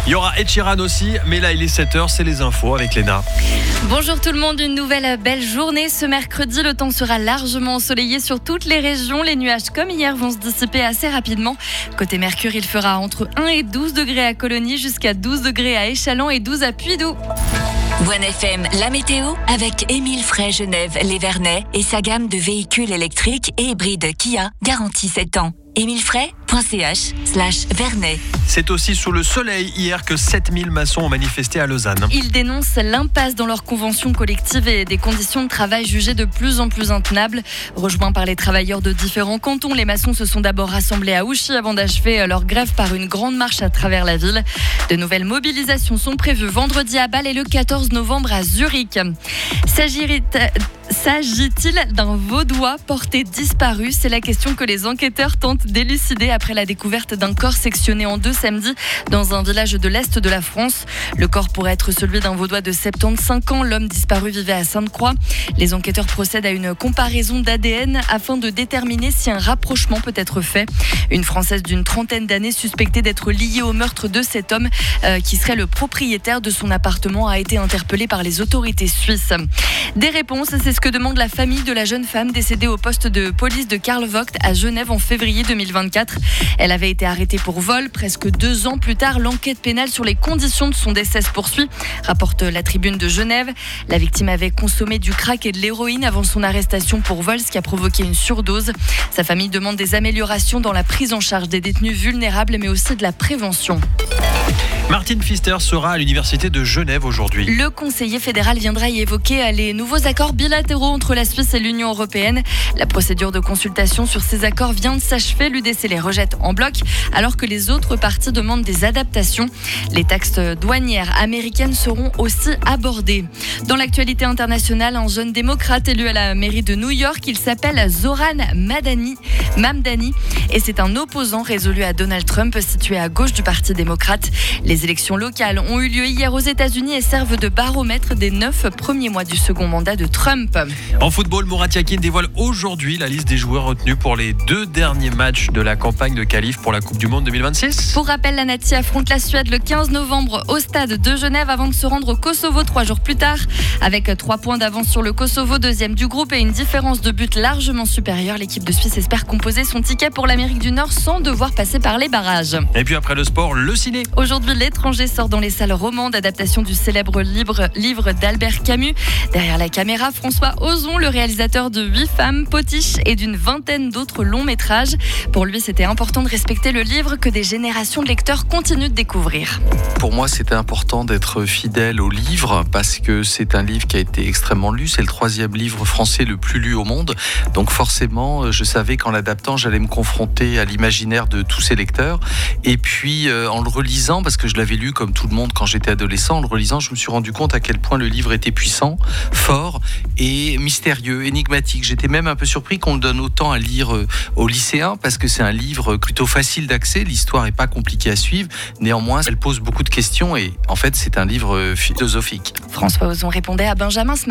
Il y aura Ed Sheeran aussi, mais là il est 7h, c'est les infos avec Léna. Bonjour tout le monde, une nouvelle belle journée. Ce mercredi, le temps sera largement ensoleillé sur toutes les régions. Les nuages comme hier vont se dissiper assez rapidement. Côté Mercure, il fera entre 1 et 12 degrés à Colonie, jusqu'à 12 degrés à Échallens et 12 à Puydoux. One FM, la météo avec Émile Frey Genève, les Vernets et sa gamme de véhicules électriques et hybrides Kia, garantie 7 ans. emilefrey.ch/Vernet. C'est aussi sous le soleil hier que 7000 maçons ont manifesté à Lausanne. Ils dénoncent l'impasse dans leur convention collective et des conditions de travail jugées de plus en plus intenables. Rejoints par les travailleurs de différents cantons, les maçons se sont d'abord rassemblés à Ouchy avant d'achever leur grève par une grande marche à travers la ville. De nouvelles mobilisations sont prévues vendredi à Bâle et le 14 novembre à Zurich. S'agit-il d'un Vaudois porté disparu ? C'est la question que les enquêteurs tentent d'élucider après la découverte d'un corps sectionné en deux samedi dans un village de l'Est de la France. Le corps pourrait être celui d'un Vaudois de 75 ans. L'homme disparu vivait à Sainte-Croix. Les enquêteurs procèdent à une comparaison d'ADN afin de déterminer si un rapprochement peut être fait. Une Française d'une trentaine d'années suspectée d'être liée au meurtre de cet homme qui serait le propriétaire de son appartement a été interpellée par les autorités suisses. Des réponses, c'est ce que demande la famille de la jeune femme décédée au poste de police de Karl Vogt à Genève en février 2024. Elle avait été arrêtée pour vol. Presque 2 ans plus tard, l'enquête pénale sur les conditions de son décès se poursuit, rapporte la Tribune de Genève. La victime avait consommé du crack et de l'héroïne avant son arrestation pour vol, ce qui a provoqué une surdose. Sa famille demande des améliorations dans la prise en charge des détenus vulnérables, mais aussi de la prévention. Martin Pfister sera à l'université de Genève aujourd'hui. Le conseiller fédéral viendra y évoquer les nouveaux accords bilatéraux entre la Suisse et l'Union européenne. La procédure de consultation sur ces accords vient de s'achever. L'UDC les rejette en bloc, alors que les autres parties demandent des adaptations. Les taxes douanières américaines seront aussi abordées. Dans l'actualité internationale, un jeune démocrate élu à la mairie de New York, il s'appelle Zoran Mamdani et c'est un opposant résolu à Donald Trump, situé à gauche du Parti démocrate. Les élections locales ont eu lieu hier aux États-Unis et servent de baromètre des 9 premiers mois du second mandat de Trump. En football, Murat Yakin dévoile aujourd'hui la liste des joueurs retenus pour les 2 derniers matchs de la campagne de qualif pour la Coupe du Monde 2026. Pour rappel, la Nati affronte la Suède le 15 novembre au stade de Genève avant de se rendre au Kosovo 3 jours plus tard. Avec 3 points d'avance sur le Kosovo, deuxième du groupe et une différence de but largement supérieure, l'équipe de Suisse espère composer son ticket pour l'Amérique du Nord sans devoir passer par les barrages. Et puis après le sport, le ciné. Aujourd'hui, L'étranger sort dans les salles romandes, adaptation du célèbre livre d'Albert Camus. Derrière la caméra, François Ozon, le réalisateur de 8 femmes, Potiche et d'une vingtaine d'autres longs métrages. Pour lui, c'était important de respecter le livre que des générations de lecteurs continuent de découvrir. Pour moi, c'était important d'être fidèle au livre parce que c'est un livre qui a été extrêmement lu. C'est le 3e livre français le plus lu au monde. Donc forcément, je savais qu'en l'adaptant, j'allais me confronter à l'imaginaire de tous ces lecteurs. Et puis, en le relisant, parce que je l'avais lu comme tout le monde quand j'étais adolescent, en le relisant, je me suis rendu compte à quel point le livre était puissant, fort et mystérieux, énigmatique. J'étais même un peu surpris qu'on le donne autant à lire aux lycéens parce que c'est un livre plutôt facile d'accès. L'histoire n'est pas compliquée à suivre. Néanmoins, elle pose beaucoup de questions et en fait, c'est un livre philosophique. François Ozon répondait à Benjamin